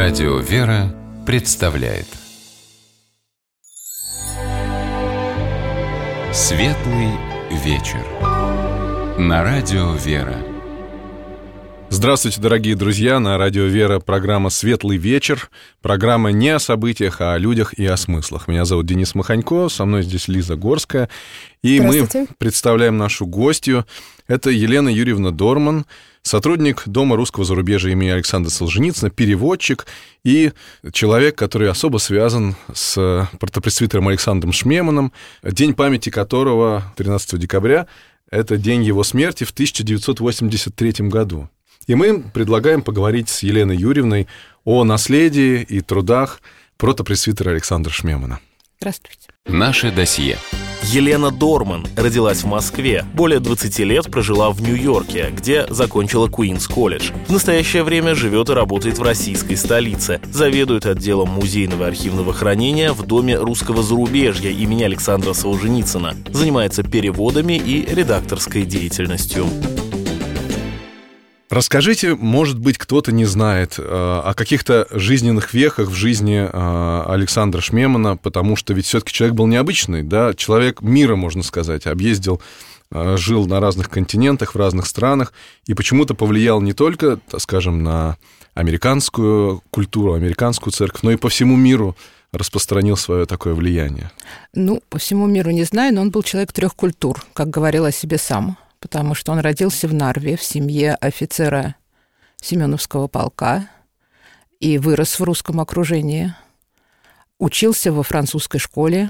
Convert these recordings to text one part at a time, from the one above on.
Радио «Вера» представляет Светлый вечер на Радио «Вера». Здравствуйте, дорогие друзья! На Радио «Вера» программа «Светлый вечер». Программа не о событиях, а о людях и о смыслах. Меня зовут Денис Маханько, со мной здесь Лиза Горская. И мы представляем нашу гостью. Это Елена Юрьевна Дорман, сотрудник Дома русского зарубежья имени Александра Солженицына, переводчик и человек, который особо связан с протопресвитером Александром Шмеманом, день памяти которого, 13 декабря, это день его смерти в 1983 году. И мы предлагаем поговорить с Еленой Юрьевной о наследии и трудах протопресвитера Александра Шмемана. Здравствуйте. Наше досье. Елена Дорман родилась в Москве. Более 20 лет прожила в Нью-Йорке, где закончила Куинс колледж. В настоящее время живет и работает в российской столице. Заведует отделом музейного и архивного хранения в Доме русского зарубежья имени Александра Солженицына. Занимается переводами и редакторской деятельностью. Расскажите, может быть, кто-то не знает о каких-то жизненных вехах в жизни Александра Шмемана, потому что ведь все-таки человек был необычный, да, человек мира, можно сказать, объездил, жил на разных континентах, в разных странах, и почему-то повлиял не только, скажем, на американскую культуру, американскую церковь, но и по всему миру распространил свое такое влияние. Ну, по всему миру не знаю, но он был человек трех культур, как говорил о себе сам. Потому что он родился в Нарве в семье офицера Семеновского полка и вырос в русском окружении. Учился во французской школе,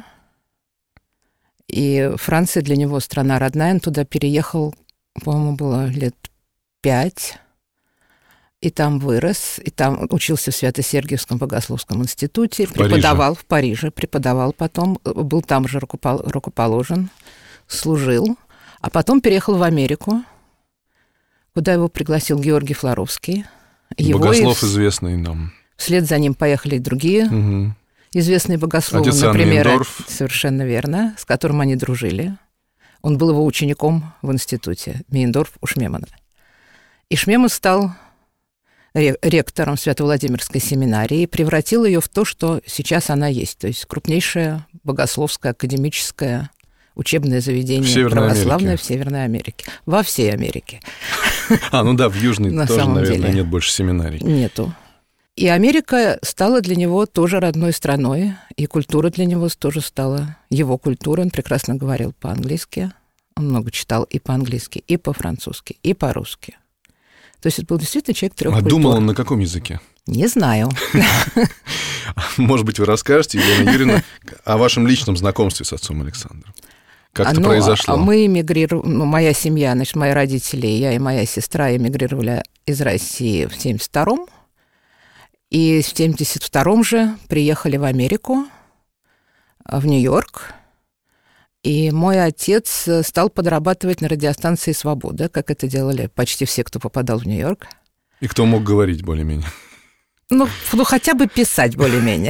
и Франция для него страна родная. Он туда переехал, по-моему, было лет 5, и там вырос, и там учился в Свято-Сергиевском богословском институте, преподавал в Париже, преподавал потом, был там же рукоположен, служил. А потом переехал в Америку, куда его пригласил Георгий Флоровский. Богослов известный нам. Вслед за ним поехали и другие известные богословы. Отец например, Мейндорф. Совершенно верно, с которым они дружили. Он был его учеником в институте, Мейндорф у Шмемана. И Шмеман стал ректором Свято-Владимирской семинарии и превратил ее в то, что сейчас она есть. То есть крупнейшая богословская, академическая учебное заведение православное в Северной Америке. Во всей Америке. Ну да, в Южной тоже, наверное, нет больше семинарий. Нету. И Америка стала для него тоже родной страной, и культура для него тоже стала его культурой. Он прекрасно говорил по-английски, он много читал и по-английски, и по-французски, и по-русски. То есть это был действительно человек трех культур. А думал он на каком языке? Не знаю. Может быть, вы расскажете, Елена Юрьевна, о вашем личном знакомстве с отцом Александром? Как это произошло? Мы эмигрировали, моя семья, значит, мои родители, я и моя сестра эмигрировали из России в 1972-м, и в 1972-м же приехали в Америку, в Нью-Йорк, и мой отец стал подрабатывать на радиостанции «Свобода», как это делали почти все, кто попадал в Нью-Йорк. И кто мог говорить более-менее? Ну, хотя бы писать более-менее.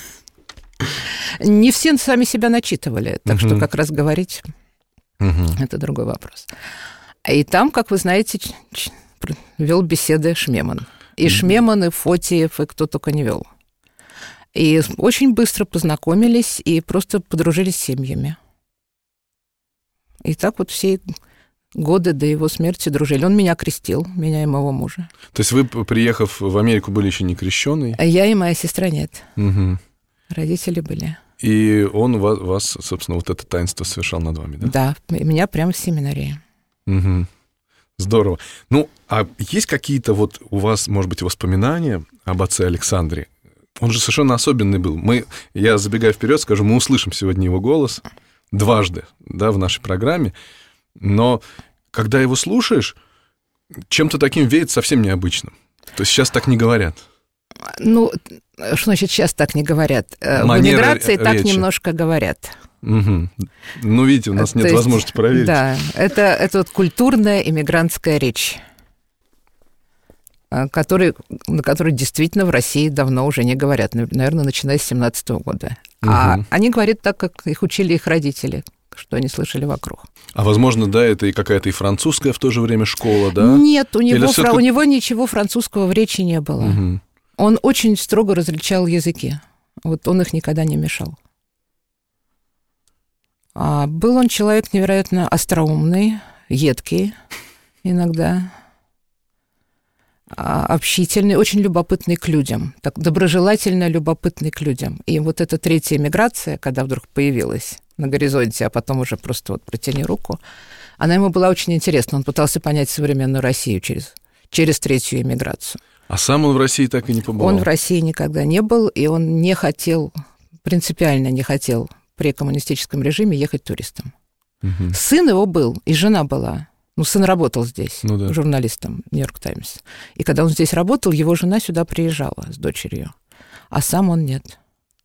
Не все сами себя начитывали, так что как раз говорить это другой вопрос. И там, как вы знаете, вел беседы Шмеман. И Шмеман, и Фотиев, и кто только не вел. И очень быстро познакомились и просто подружились с семьями. И так вот все годы до его смерти дружили. Он меня крестил, меня и моего мужа. То есть вы, приехав в Америку, были еще не крещеный? А я и моя сестра нет. Родители были. И он вас, собственно, вот это таинство совершал над вами, да? Да, меня прямо в семинарии. Здорово. Ну, а есть какие-то вот у вас, может быть, воспоминания об отце Александре? Он же совершенно особенный был. Я забегая вперед, скажу, мы услышим сегодня его голос дважды, да, в нашей программе, но когда его слушаешь, чем-то таким веет совсем необычным. То есть сейчас так не говорят. Ну, что значит сейчас так не говорят? В эмиграции так немножко говорят. Ну, видите, у нас нет возможности проверить. Да, это вот культурная иммигрантская речь, на которой действительно в России давно уже не говорят, наверное, начиная с 1917 года. А они говорят так, как их учили их родители, что они слышали вокруг. А возможно, да, это и какая-то и французская в то же время школа, да? Нет, у него ничего французского в речи не было. Он очень строго различал языки. Вот он их никогда не мешал. А был он человек невероятно остроумный, едкий иногда, общительный, очень любопытный к людям, так доброжелательно любопытный к людям. И вот эта третья эмиграция, когда вдруг появилась на горизонте, а потом уже просто вот протяни руку, она ему была очень интересна. Он пытался понять современную Россию через третью эмиграцию. А сам он в России так и не побывал? Он в России никогда не был, и он не хотел, принципиально не хотел при коммунистическом режиме ехать туристом. Угу. Сын его был, и жена была. Ну, сын работал здесь, журналистом «Нью-Йорк Таймс». И когда он здесь работал, его жена сюда приезжала с дочерью, а сам он нет.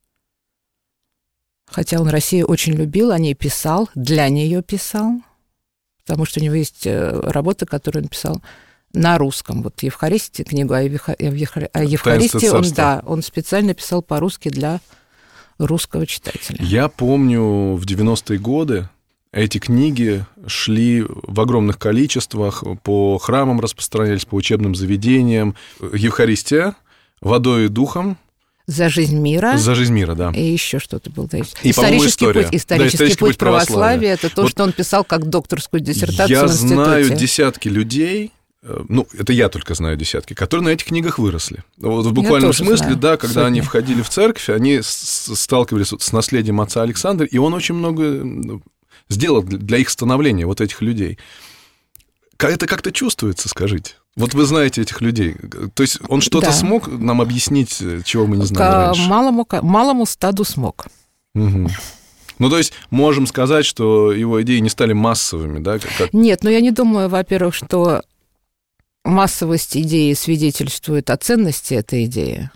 Хотя он Россию очень любил, о ней писал, для нее писал, потому что у него есть работа, которую он писал на русском. Вот Евхаристия, книгу о Евхаристии, он специально писал по-русски для русского читателя. Я помню, в 90-е годы эти книги шли в огромных количествах, по храмам распространялись, по учебным заведениям. Евхаристия, водой и духом. За жизнь мира. За жизнь мира, да. И еще что-то было. Да, и, исторический путь православия. Это то, что он писал как докторскую диссертацию в институте. Я знаю десятки людей, ну, это я только знаю десятки, которые на этих книгах выросли. Вот в буквальном смысле, да, когда они входили в церковь, они сталкивались с наследием отца Александра, и он очень много сделал для их становления, вот этих людей. Это как-то чувствуется, скажите? Вот вы знаете этих людей. То есть он что-то смог нам объяснить, чего мы не знали раньше? Малому стаду смог. Угу. Ну, то есть можем сказать, что его идеи не стали массовыми, да? Нет, но я не думаю, во-первых, что массовость идеи свидетельствует о ценности этой идеи.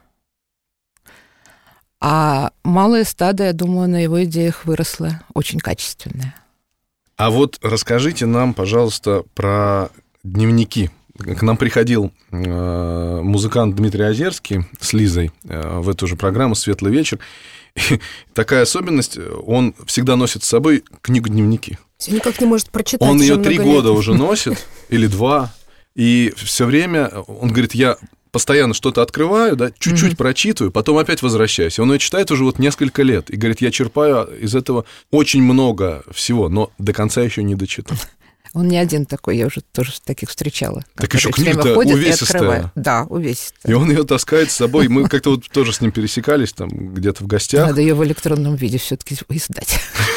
А малое стадо, я думаю, на его идеях выросло очень качественное. А вот расскажите нам, пожалуйста, про дневники. К нам приходил музыкант Дмитрий Озерский с Лизой в эту же программу «Светлый вечер». И такая особенность, он всегда носит с собой книгу-дневники. Никак не может прочитать. Он ее 3 года уже носит, или 2, и все время, он говорит, я постоянно что-то открываю, да, чуть-чуть прочитываю, потом опять возвращаюсь. Он ее читает уже вот несколько лет, и говорит, я черпаю из этого очень много всего, но до конца еще не дочитал. Он не один такой, я уже тоже таких встречала. Так еще книга-то увесистая. Да, увесистая. И он ее таскает с собой. Мы как-то вот тоже с ним пересекались там где-то в гостях. Надо ее в электронном виде все-таки издать.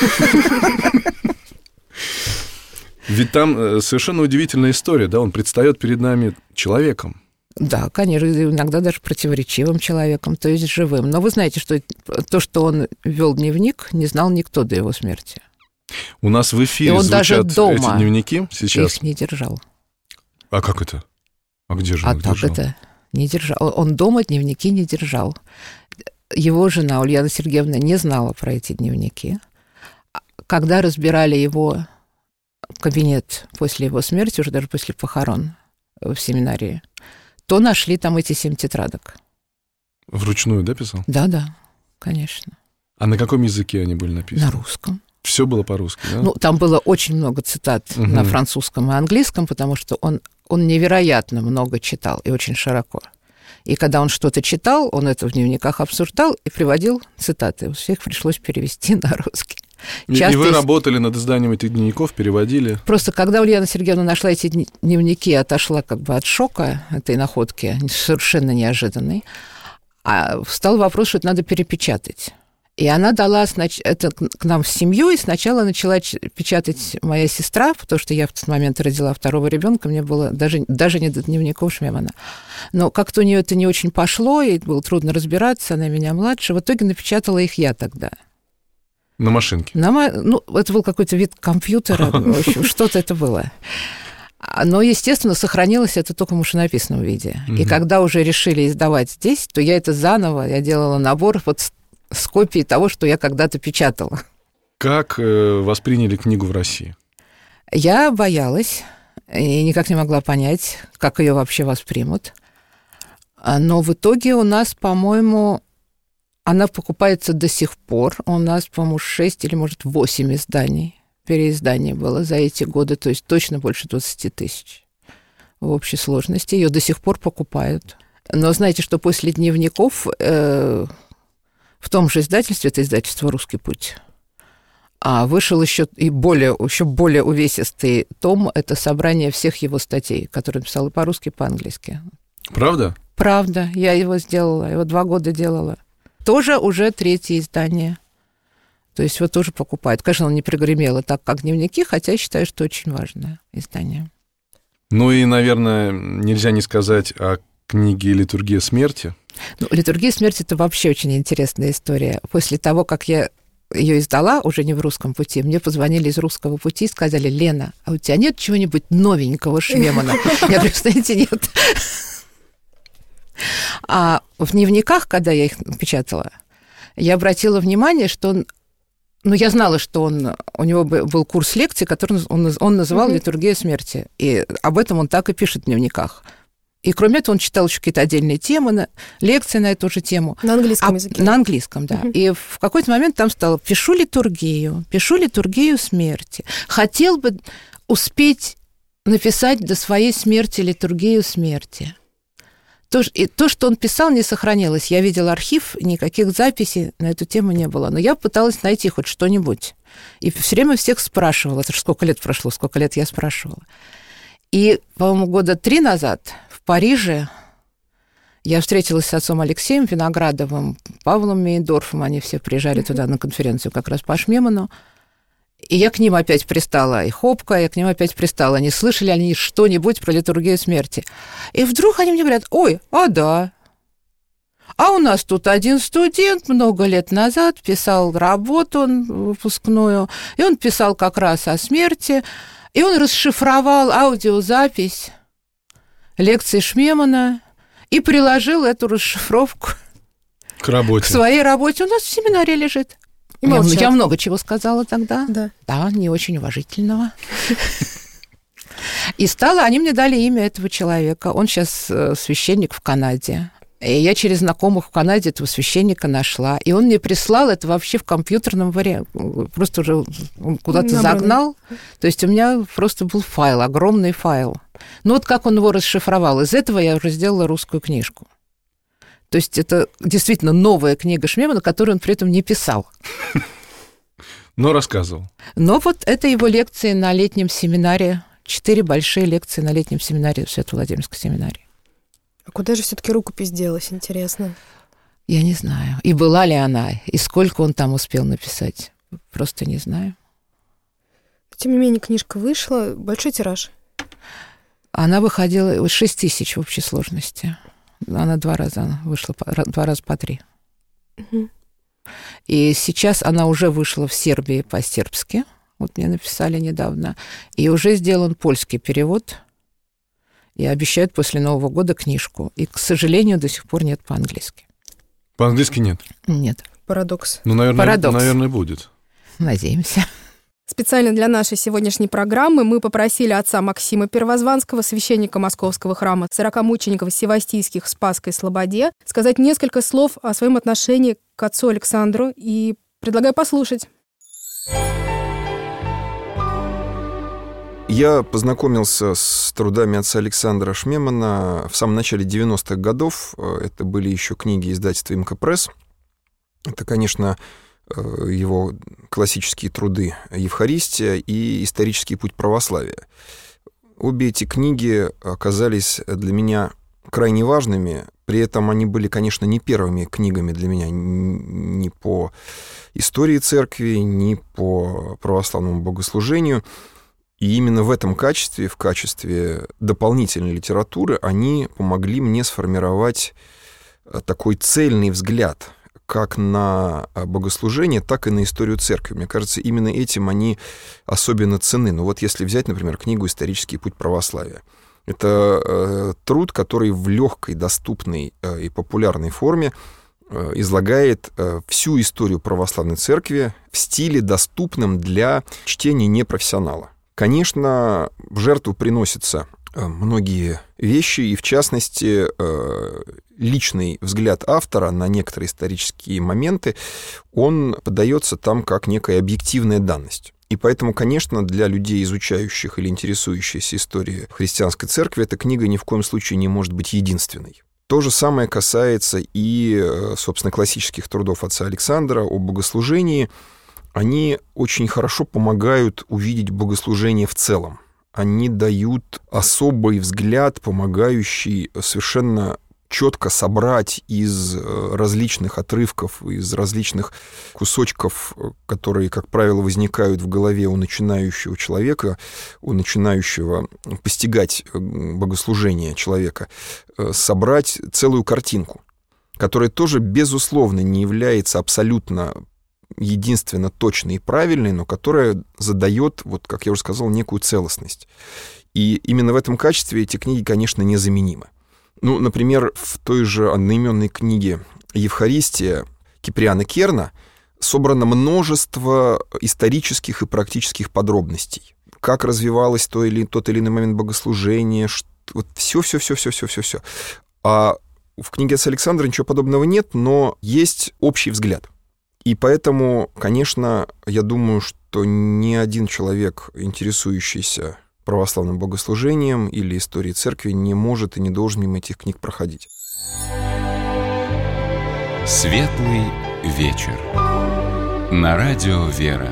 Ведь там совершенно удивительная история, да, он предстает перед нами человеком. Да, конечно, иногда даже противоречивым человеком, то есть живым. Но вы знаете, что то, что он вел дневник, не знал никто до его смерти. У нас в эфире звучат эти дневники сейчас. Их не держал. А как это? А где же он их держал? А так это не держал. Он дома дневники не держал. Его жена Ульяна Сергеевна не знала про эти дневники. Когда разбирали его кабинет после его смерти, уже даже после похорон в семинарии, то нашли там эти 7 тетрадок. Вручную, да, писал? Да, конечно. А на каком языке они были написаны? На русском. Все было по-русски, да? Ну, там было очень много цитат на французском и английском, потому что он невероятно много читал и очень широко. И когда он что-то читал, он это в дневниках обсуждал и приводил цитаты. Всех пришлось перевести на русский. И вы работали над изданием этих дневников, переводили? Просто когда Ульяна Сергеевна нашла эти дневники, отошла как бы от шока этой находки, совершенно неожиданной, встал вопрос, что это надо перепечатать. И она дала это к нам в семью, и сначала начала печатать моя сестра, потому что я в тот момент родила 2-го ребенка, мне было даже не до дневников Шмемана. Но как-то у нее это не очень пошло, и было трудно разбираться, она меня младше. В итоге напечатала их я тогда. На машинке? Ну, это был какой-то вид компьютера, в общем, что-то это было. Но, естественно, сохранилось это только в машинописном виде. И когда уже решили издавать здесь, то я это заново, я делала набор вот с копией того, что я когда-то печатала. Как восприняли книгу в России? Я боялась и никак не могла понять, как ее вообще воспримут. Но в итоге у нас, по-моему, она покупается до сих пор. У нас, по-моему, 6 или, может, 8 изданий, переизданий было за эти годы, то есть точно больше 20 тысяч в общей сложности. Ее до сих пор покупают. Но знаете, что после дневников в том же издательстве, это издательство «Русский путь», вышел еще более увесистый том, это собрание всех его статей, которые он писал и по-русски, и по-английски. Правда? Правда, я его сделала, его 2 года делала. Тоже уже 3-е издание. То есть его тоже покупают. Конечно, он не прогремело так, как дневники, хотя я считаю, что очень важное издание. Ну и, наверное, нельзя не сказать о книге «Литургия смерти». «Литургия смерти» — это вообще очень интересная история. После того, как я ее издала, уже не в «Русском пути», мне позвонили из «Русского пути» и сказали: «Лена, а у тебя нет чего-нибудь новенького Шмемана?» Я говорю: знаете, нет. А в дневниках, когда я их печатала, я обратила внимание, что он... я знала, что у него был курс лекций, который он называл «Литургия смерти». И об этом он так и пишет в дневниках. И кроме этого он читал еще какие-то отдельные темы, лекции на эту же тему. На английском языке. На английском, да. И в какой-то момент там стало: пишу литургию смерти. Хотел бы успеть написать до своей смерти литургию смерти. То, что он писал, не сохранилось. Я видела архив, никаких записей на эту тему не было. Но я пыталась найти хоть что-нибудь. И все время всех спрашивала. Это же сколько лет прошло, сколько лет я спрашивала. И, по-моему, 3 года назад в Париже я встретилась с отцом Алексеем Виноградовым, Павлом Мейндорфом. Они все приезжали туда на конференцию как раз по Шмеману. И я к ним опять пристала, и Хопка, я к ним опять пристала. Не слышали они что-нибудь про литургию смерти? И вдруг они мне говорят: ой, да. А у нас тут один студент много лет назад писал работу выпускную, и он писал как раз о смерти, и он расшифровал аудиозапись лекции Шмемана и приложил эту расшифровку к своей работе. У нас в семинаре лежит. Я много чего сказала тогда. Да, не очень уважительного. И они мне дали имя этого человека. Он сейчас священник в Канаде. И я через знакомых в Канаде этого священника нашла. И он мне прислал это вообще в компьютерном варианте. Просто уже он куда-то загнал. То есть у меня просто был файл, огромный файл. Ну вот как он его расшифровал. Из этого я уже сделала русскую книжку. То есть это действительно новая книга Шмемана, которую он при этом не писал. Но рассказывал. Но вот это его лекции на летнем семинаре. 4 большие лекции на летнем семинаре в Свято-Владимирской семинарии. А куда же все-таки рукопись делась, интересно? Я не знаю. И была ли она, и сколько он там успел написать. Просто не знаю. Тем не менее, книжка вышла. Большой тираж? Она выходила 6 тысяч в общей сложности. Она 2 раза вышла, 2 раза по 3. Угу. И сейчас она уже вышла в Сербии по-сербски. Вот мне написали недавно. И уже сделан польский перевод. И обещают после Нового года книжку. И, к сожалению, до сих пор нет по-английски. По-английски нет? Нет. Парадокс. Ну, наверное, будет. Надеемся. Специально для нашей сегодняшней программы мы попросили отца Максима Первозванского, священника Московского храма 40 мучеников Севастийских в Спасской Слободе, сказать несколько слов о своем отношении к отцу Александру, и предлагаю послушать. Я познакомился с трудами отца Александра Шмемана в самом начале 90-х годов. Это были еще книги издательства МК Пресс. Это, конечно, его классические труды «Евхаристия» и «Исторический путь православия». Обе эти книги оказались для меня крайне важными. При этом они были, конечно, не первыми книгами для меня ни по истории церкви, ни по православному богослужению. И именно в этом качестве, в качестве дополнительной литературы, они помогли мне сформировать такой цельный взгляд как на богослужение, так и на историю церкви. Мне кажется, именно этим они особенно ценны. Ну вот если взять, например, книгу «Исторический путь православия». Это труд, который в легкой, доступной и популярной форме излагает всю историю православной церкви в стиле, доступном для чтения непрофессионала. Конечно, в жертву приносятся многие вещи, и в частности, личный взгляд автора на некоторые исторические моменты, он подается там как некая объективная данность. И поэтому, конечно, для людей, изучающих или интересующихся историей христианской церкви, эта книга ни в коем случае не может быть единственной. То же самое касается и, собственно, классических трудов отца Александра о богослужении. Они очень хорошо помогают увидеть богослужение в целом. Они дают особый взгляд, помогающий совершенно четко собрать из различных отрывков, из различных кусочков, которые, как правило, возникают в голове у начинающего человека, у начинающего постигать богослужение человека, собрать целую картинку, которая тоже, безусловно, не является абсолютно единственно точной и правильной, но которая задает, вот, как я уже сказал, некую целостность. И именно в этом качестве эти книги, конечно, незаменимы. Ну, например, в той же одноименной книге «Евхаристия» Киприана Керна собрано множество исторических и практических подробностей. Как развивалось тот или иной момент богослужения, вот все. А в книге отца Александра ничего подобного нет, но есть общий взгляд. И поэтому, конечно, я думаю, что ни один человек, интересующийся православным богослужением или историей церкви, не может и не должен мимо этих книг проходить. Светлый вечер. На радио «Вера».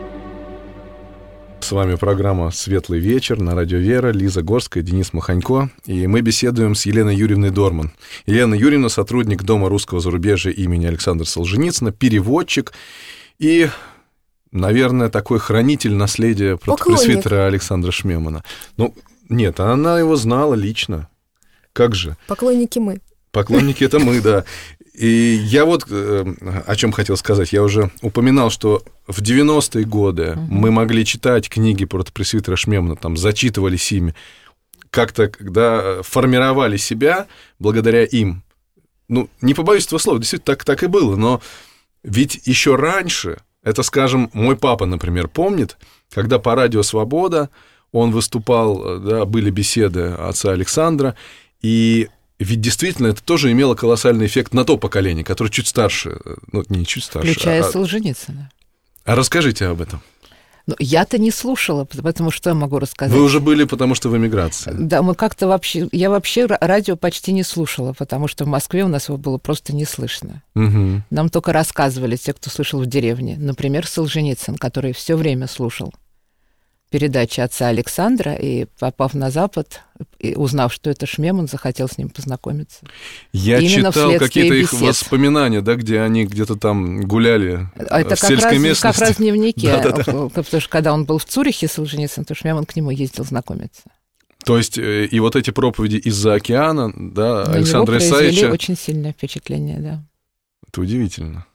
С вами программа «Светлый вечер» на радио «Вера». Лиза Горская, Денис Маханько. И мы беседуем с Еленой Юрьевной Дорман. Елена Юрьевна — сотрудник Дома русского зарубежья имени Александра Солженицына, переводчик и, наверное, такой хранитель наследия протопресвитера Александра Шмемана. Ну, нет, она его знала лично. Как же? Поклонники мы. Поклонники — это мы, да. И я вот о чем хотел сказать. Я уже упоминал, что в 90-е годы мы могли читать книги протопресвитера Шмемана, там, зачитывались ими, как-то, когда формировали себя благодаря им. Ну, не побоюсь этого слова, действительно, так и было, но ведь еще раньше, это, скажем, мой папа, например, помнит, когда по радио «Свобода» он выступал, да, были беседы отца Александра, и ведь действительно это тоже имело колоссальный эффект на то поколение, которое чуть старше, ну, не чуть старше. Включая Солженицына. А расскажите об этом. Ну, я-то не слушала, потому что я могу рассказать. Вы уже были, потому что в эмиграции. Да, мы как-то вообще... Я вообще радио почти не слушала, потому что в Москве у нас его было просто не слышно. Угу. Нам только рассказывали те, кто слышал в деревне. Например, Солженицын, который все время слушал передачи отца Александра, и, попав на Запад, и узнав, что это Шмеман, захотел с ним познакомиться. Я именно читал какие-то их воспоминания, да, где они где-то там гуляли в сельской местности. Это как раз в дневнике, потому что когда он был в Цюрихе, Солженицын, то Шмеман к нему ездил знакомиться. То есть и вот эти проповеди из-за океана, да, Александра Исаевича... На него произвели очень сильное впечатление, да. Это удивительно.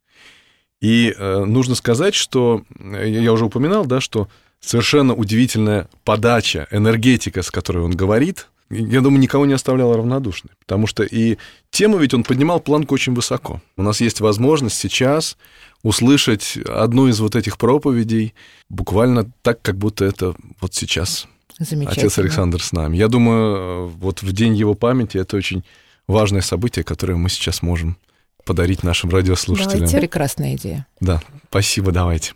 И нужно сказать, что, я уже упоминал, да, что совершенно удивительная подача, энергетика, с которой он говорит, я думаю, никого не оставляла равнодушной. Потому что и тему ведь он поднимал планку очень высоко. У нас есть возможность сейчас услышать одну из вот этих проповедей буквально так, как будто это вот сейчас отец Александр с нами. Я думаю, вот в день его памяти это очень важное событие, которое мы сейчас можем подарить нашим радиослушателям. Давайте. Прекрасная идея. Да, спасибо, давайте.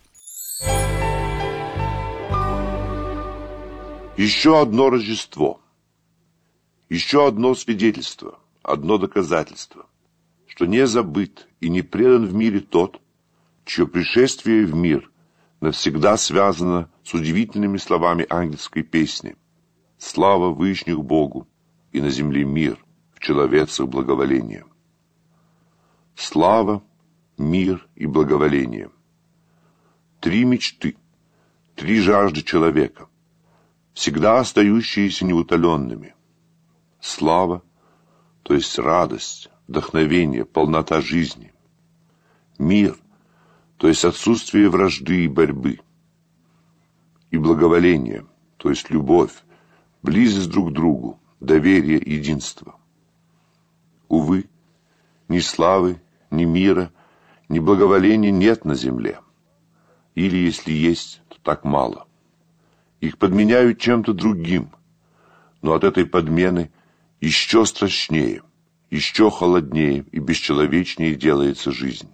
Еще одно Рождество, еще одно свидетельство, одно доказательство, что не забыт и не предан в мире тот, чье пришествие в мир навсегда связано с удивительными словами ангельской песни: «Слава вышних Богу, и на земле мир, в человецах благоволение». Слава, мир и благоволение. Три мечты, три жажды человека, всегда остающиеся неутоленными. Слава, то есть радость, вдохновение, полнота жизни. Мир, то есть отсутствие вражды и борьбы. И благоволение, то есть любовь, близость друг к другу, доверие, единство. Увы, ни славы, ни мира, ни благоволения нет на земле. Или, если есть, то так мало. Их подменяют чем-то другим, но от этой подмены еще страшнее, еще холоднее и бесчеловечнее делается жизнь.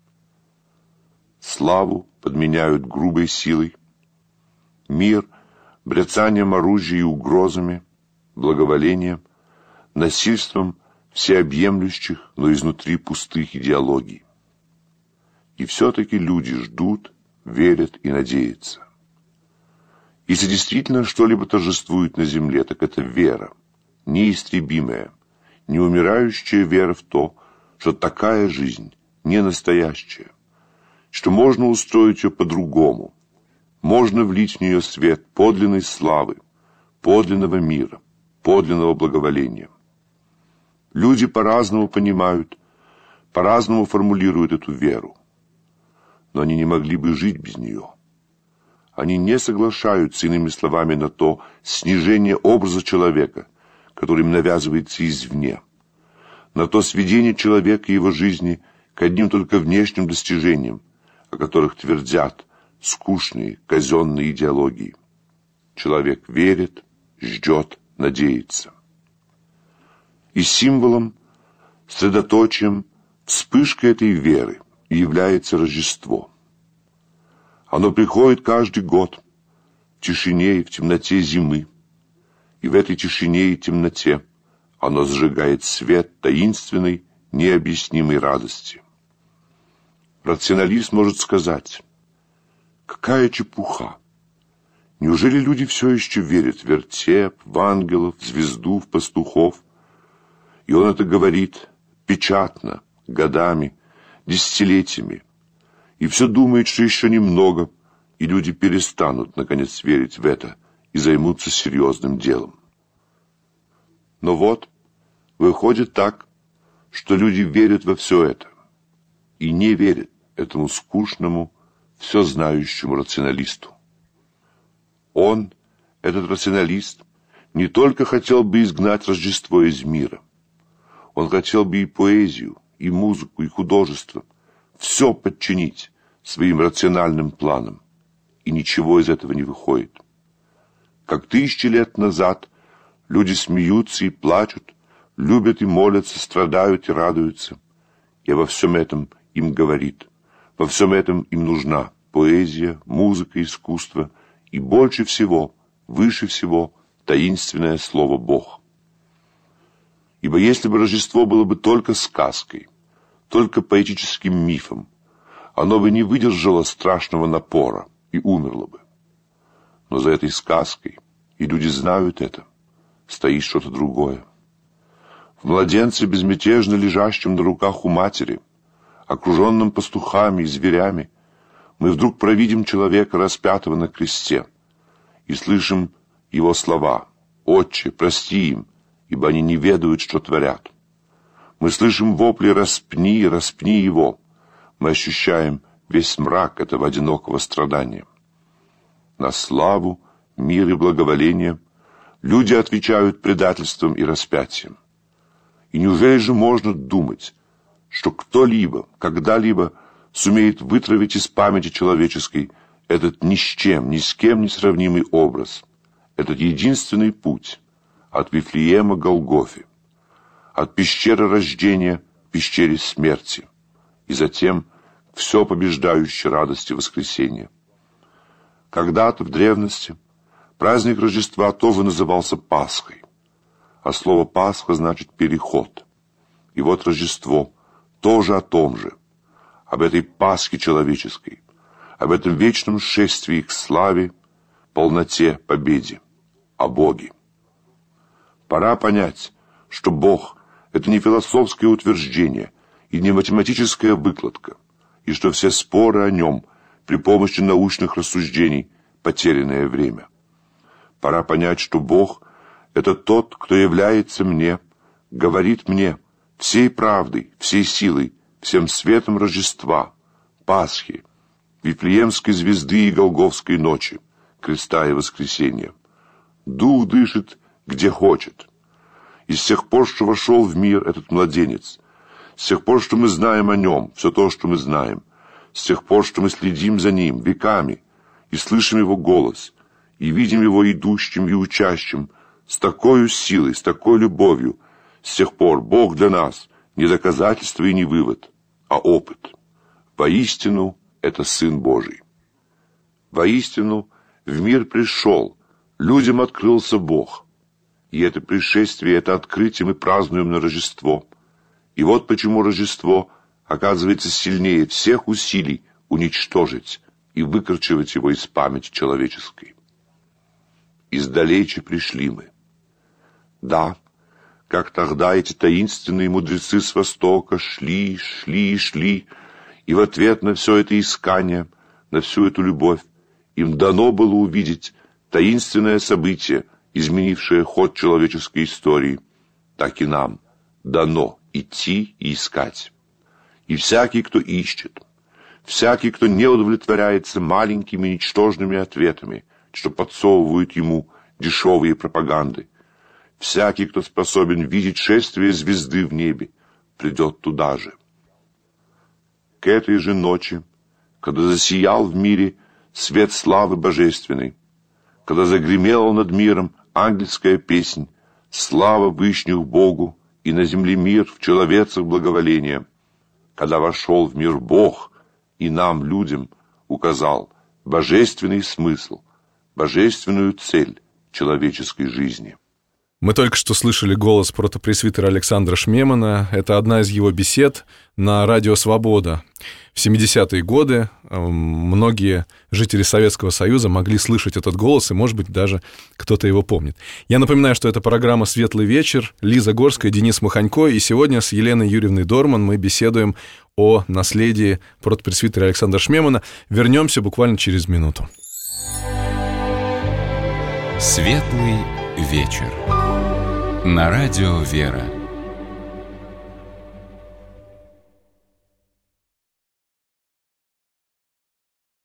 Славу подменяют грубой силой, мир — бряцанием оружия и угрозами, благоволением — насильством, всеобъемлющих, но изнутри пустых идеологий. И все-таки люди ждут, верят и надеются. Если действительно что-либо торжествует на земле, так это вера, неистребимая, неумирающая вера в то, что такая жизнь не настоящая, что можно устроить ее по-другому, можно влить в нее свет подлинной славы, подлинного мира, подлинного благоволения. Люди по-разному понимают, по-разному формулируют эту веру, но они не могли бы жить без нее. Они не соглашаются, иными словами, на то снижение образа человека, который им навязывается извне, на то сведение человека и его жизни к одним только внешним достижениям, о которых твердят скучные казенные идеологии. Человек верит, ждет, надеется. И символом, средоточием, вспышкой этой веры является Рождество. Оно приходит каждый год в тишине и в темноте зимы, и в этой тишине и темноте оно зажигает свет таинственной, необъяснимой радости. Рационалист может сказать: какая чепуха! Неужели люди все еще верят в вертеп, в ангелов, в звезду, в пастухов? И он это говорит печатно, годами, десятилетиями. И все думает, что еще немного, и люди перестанут, наконец, верить в это и займутся серьезным делом. Но вот, выходит так, что люди верят во все это и не верят этому скучному, все знающему рационалисту. Он, этот рационалист, не только хотел бы изгнать Рождество из мира, он хотел бы и поэзию, и музыку, и художество все подчинить своим рациональным планам, и ничего из этого не выходит. Как 1000 лет назад люди смеются и плачут, любят и молятся, страдают и радуются, и во всем этом им говорит, во всем этом им нужна поэзия, музыка, искусство и больше всего, выше всего, таинственное слово «Бог». Ибо если бы Рождество было бы только сказкой, только поэтическим мифом, оно бы не выдержало страшного напора и умерло бы. Но за этой сказкой, и люди знают это, стоит что-то другое. В младенце, безмятежно лежащем на руках у матери, окруженном пастухами и зверями, мы вдруг провидим человека, распятого на кресте, и слышим его слова: «Отче, прости им, ибо они не ведают, что творят». Мы слышим вопли «Распни, распни его». Мы ощущаем весь мрак этого одинокого страдания. На славу, мир и благоволение люди отвечают предательством и распятием. И неужели же можно думать, что кто-либо, когда-либо сумеет вытравить из памяти человеческой этот ни с чем, ни с кем не сравнимый образ, этот единственный путь от Вифлеема к Голгофе, от пещеры рождения к пещере смерти, и затем все побеждающей радости воскресения. Когда-то в древности праздник Рождества тоже назывался Пасхой, а слово «Пасха» значит «переход». И вот Рождество тоже о том же, об этой Пасхе человеческой, об этом вечном шествии к славе, полноте, победе, о Боге. Пора понять, что Бог — это не философское утверждение и не математическая выкладка, и что все споры о нем при помощи научных рассуждений — потерянное время. Пора понять, что Бог — это тот, кто является мне, говорит мне всей правдой, всей силой, всем светом Рождества, Пасхи, Вифлеемской звезды и Голгофской ночи, креста и воскресения. Дух дышит, где хочет. И с тех пор, что вошел в мир этот младенец, с тех пор, что мы знаем о нем, все то, что мы знаем, с тех пор, что мы следим за ним веками и слышим его голос, и видим его идущим и учащим, с такой силой, с такой любовью, с тех пор Бог для нас не доказательство и не вывод, а опыт. Воистину, это Сын Божий. Воистину, в мир пришел, людям открылся Бог. И это пришествие, это открытие мы празднуем на Рождество. И вот почему Рождество оказывается сильнее всех усилий уничтожить и выкорчевать его из памяти человеческой. Издалече пришли мы. Да, как тогда эти таинственные мудрецы с Востока шли, и в ответ на все это искание, на всю эту любовь, им дано было увидеть таинственное событие, изменившее ход человеческой истории. Так и нам дано идти и искать. И всякий, кто ищет, всякий, кто не удовлетворяется маленькими ничтожными ответами, что подсовывают ему дешевые пропаганды, всякий, кто способен видеть шествие звезды в небе, придет туда же. К этой же ночи, когда засиял в мире свет славы божественной, когда загремела над миром ангельская песнь «Слава Вышних Богу, и на земле мир, в человецах благоволение», когда вошел в мир Бог и нам, людям, указал божественный смысл, божественную цель человеческой жизни. Мы только что слышали голос протопресвитера Александра Шмемана. Это одна из его бесед на радио «Свобода». В 70-е годы многие жители Советского Союза могли слышать этот голос, и, может быть, даже кто-то его помнит. Я напоминаю, что это программа «Светлый вечер». Лиза Горская, Денис Маханько. И сегодня с Еленой Юрьевной Дорман мы беседуем о наследии протопресвитера Александра Шмемана. Вернемся буквально через минуту. «Светлый вечер» на радио «Вера».